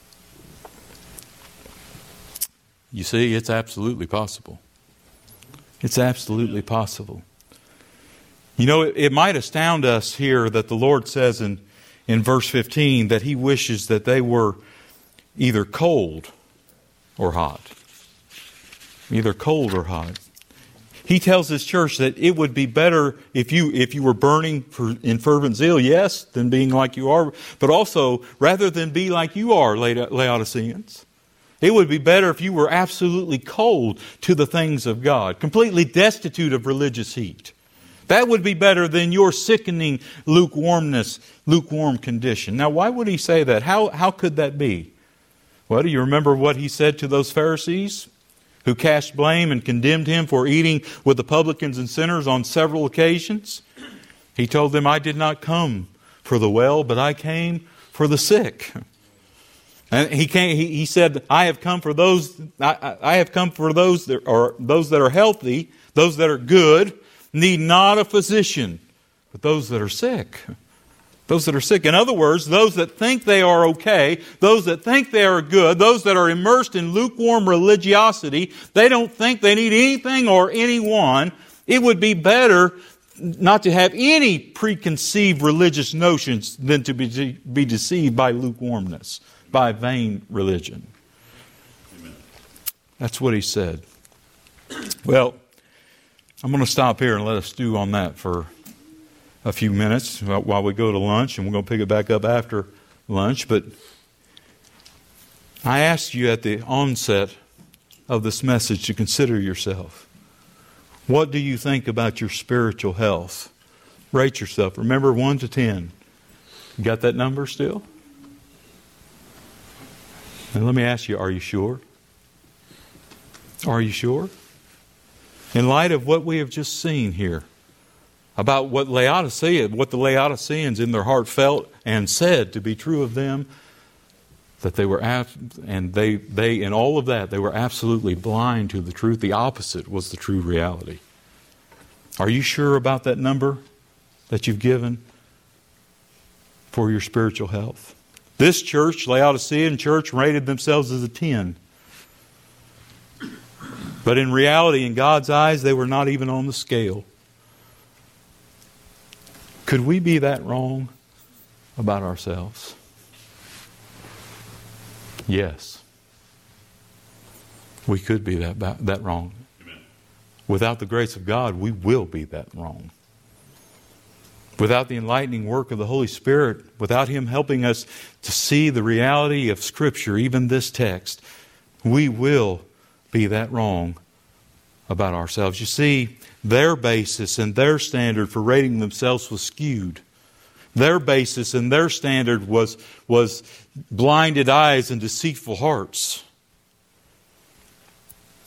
You see, it's absolutely possible. It's absolutely possible. You know, it, it might astound us here that the Lord says in, in verse fifteen that He wishes that they were either cold or hot. Either cold or hot. He tells His church that it would be better if you if you were burning for, in fervent zeal, yes, than being like you are, but also rather than be like you are, Laodiceans. It would be better if you were absolutely cold to the things of God, completely destitute of religious heat. That would be better than your sickening lukewarmness, lukewarm condition. Now, why would He say that? How, how could that be? Well, do you remember what He said to those Pharisees who cast blame and condemned Him for eating with the publicans and sinners on several occasions? He told them, I did not come for the well, but I came for the sick. And he came, he, he said, I have come for those I, I have come for those that are those that are healthy, those that are good, need not a physician, but those that are sick. Those that are sick. In other words, those that think they are okay, those that think they are good, those that are immersed in lukewarm religiosity, they don't think they need anything or anyone. It would be better not to have any preconceived religious notions than to be, be deceived by lukewarmness, by vain religion. Amen. That's what He said. Well, I'm going to stop here and let us stew on that for a few minutes while we go to lunch, and we're going to pick it back up after lunch. But I asked you at the onset of this message to consider yourself. What do you think about your spiritual health? Rate yourself. Remember, one to ten. You got that number still? And let me ask you, are you sure? Are you sure? In light of what we have just seen here, about what Laodicea, what the Laodiceans in their heart felt and said to be true of them, that they were, and they, they, in all of that, they were absolutely blind to the truth. The opposite was the true reality. Are you sure about that number that you've given for your spiritual health? This church, Laodicean church, rated themselves as a ten. But in reality, in God's eyes, they were not even on the scale. Could we be that wrong about ourselves? Yes. We could be that, that wrong. Amen. Without the grace of God, we will be that wrong. Without the enlightening work of the Holy Spirit, without Him helping us to see the reality of Scripture, even this text, we will be that wrong about ourselves. You see, their basis and their standard for rating themselves was skewed. Their basis and their standard was, was blinded eyes and deceitful hearts.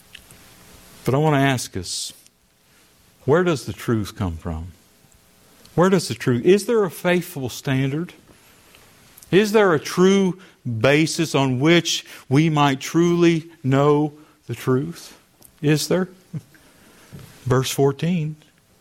But I want to ask us, where does the truth come from? Where does the truth? Is there a faithful standard? Is there a true basis on which we might truly know the truth? Is there? Verse fourteen.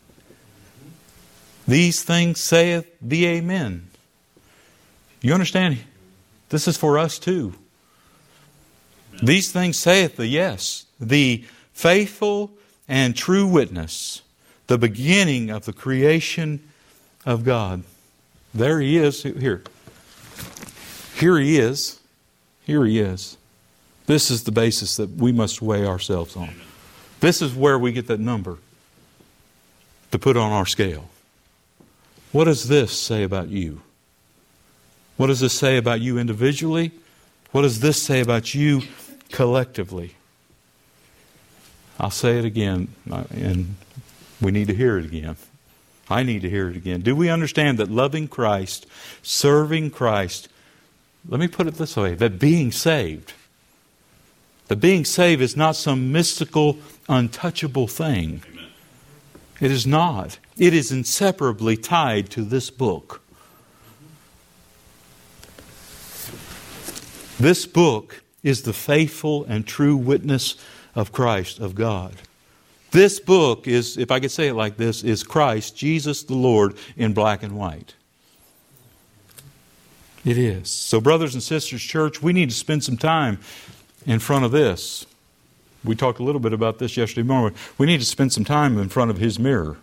These things saith the Amen. You understand? This is for us too. These things saith the yes, the faithful and true witness, the beginning of the creation of God. There He is. Here. Here He is. Here He is. This is the basis that we must weigh ourselves on. This is where we get that number to put on our scale. What does this say about you? What does this say about you individually? What does this say about you collectively? I'll say it again, and we need to hear it again. I need to hear it again. Do we understand that loving Christ, serving Christ, let me put it this way, that being saved, that being saved is not some mystical, untouchable thing. Amen. It is not. It is inseparably tied to this book. This book is the faithful and true witness of Christ, of God. This book is, if I could say it like this, is Christ, Jesus the Lord, in black and white. It is. So brothers and sisters, church, we need to spend some time in front of this. We talked a little bit about this yesterday morning. We need to spend some time in front of His mirror.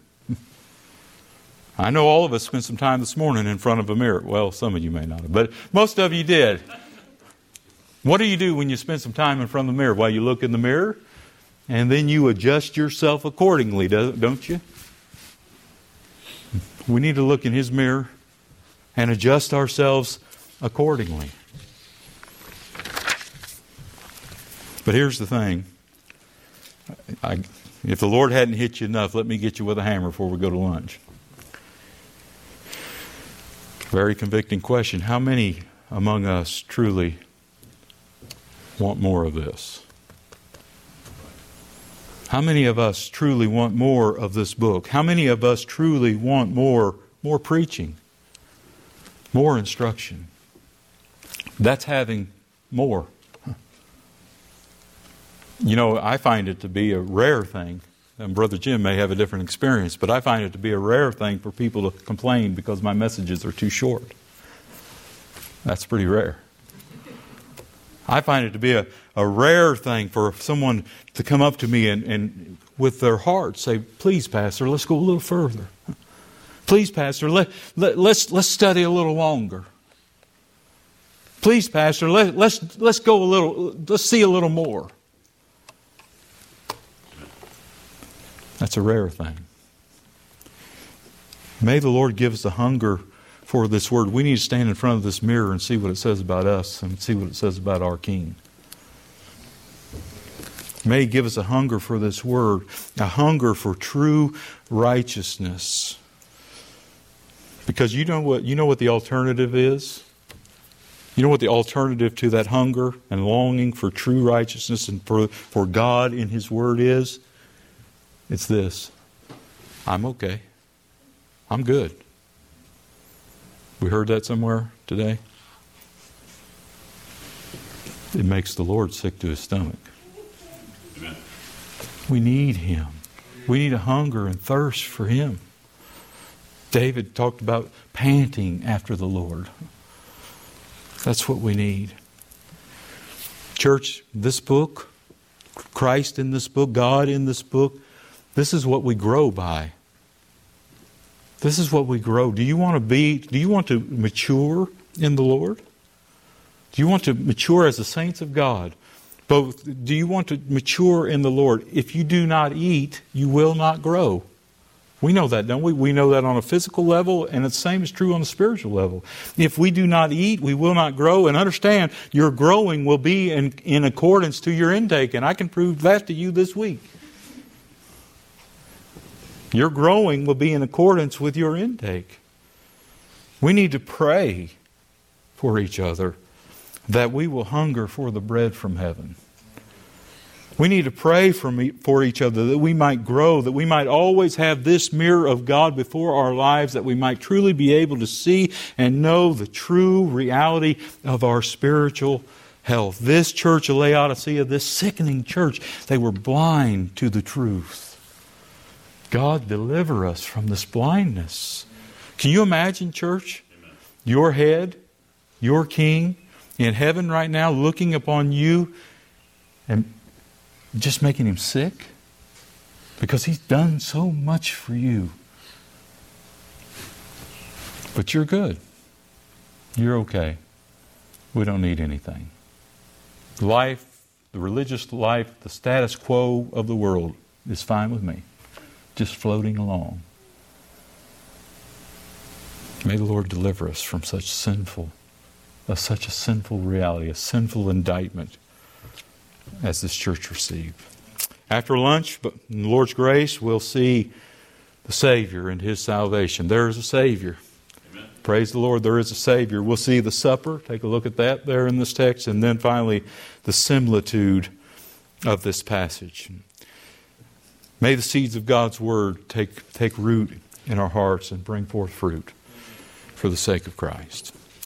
I know all of us spent some time this morning in front of a mirror. Well, some of you may not have, but most of you did. What do you do when you spend some time in front of the mirror? Well, you look in the mirror, and then you adjust yourself accordingly, don't you? We need to look in His mirror and adjust ourselves accordingly. But here's the thing. I, if the Lord hadn't hit you enough, let me get you with a hammer before we go to lunch. Very convicting question. How many among us truly want more of this? How many of us truly want more of this book? How many of us truly want more, more preaching, more instruction? That's having more. You know, I find it to be a rare thing. And Brother Jim may have a different experience, but I find it to be a rare thing for people to complain because my messages are too short. That's pretty rare. I find it to be a, a rare thing for someone to come up to me and, and with their heart say, please, Pastor, let's go a little further. Please, Pastor, let, let, let's, let's study a little longer. Please, Pastor, let, let's, let's go a little, let's see a little more. That's a rare thing. May the Lord give us a hunger for this Word. We need to stand in front of this mirror and see what it says about us and see what it says about our King. May He give us a hunger for this Word, a hunger for true righteousness. Because you know what, you know what the alternative is? You know what the alternative to that hunger and longing for true righteousness and for, for God in His Word is? It's this. I'm okay. I'm good. We heard that somewhere today? It makes the Lord sick to His stomach. Amen. We need Him. We need a hunger and thirst for Him. David talked about panting after the Lord. That's what we need. Church, this book, Christ in this book, God in this book, this is what we grow by. This is what we grow. Do you want to be, do you want to mature in the Lord? Do you want to mature as the saints of God? Both, do you want to mature in the Lord? If you do not eat, you will not grow. We know that, don't we? We know that on a physical level, and the same is true on the spiritual level. If we do not eat, we will not grow. And understand, your growing will be in, in accordance to your intake. And I can prove that to you this week. Your growing will be in accordance with your intake. We need to pray for each other that we will hunger for the bread from heaven. We need to pray for, me, for each other that we might grow, that we might always have this mirror of God before our lives, that we might truly be able to see and know the true reality of our spiritual health. This church of Laodicea, this sickening church, they were blind to the truth. God, deliver us from this blindness. Can you imagine, church? Amen. Your head, your king in heaven right now looking upon you and just making him sick? Because he's done so much for you. But you're good. You're okay. We don't need anything. Life, the religious life, the status quo of the world is fine with me. Just floating along. May the Lord deliver us from such sinful, uh, such a sinful reality, a sinful indictment as this church received. After lunch, but in the Lord's grace, we'll see the Savior and His salvation. There is a Savior. Amen. Praise the Lord, there is a Savior. We'll see the supper. Take a look at that there in this text. And then finally, the similitude of this passage. May the seeds of God's Word take, take root in our hearts and bring forth fruit for the sake of Christ.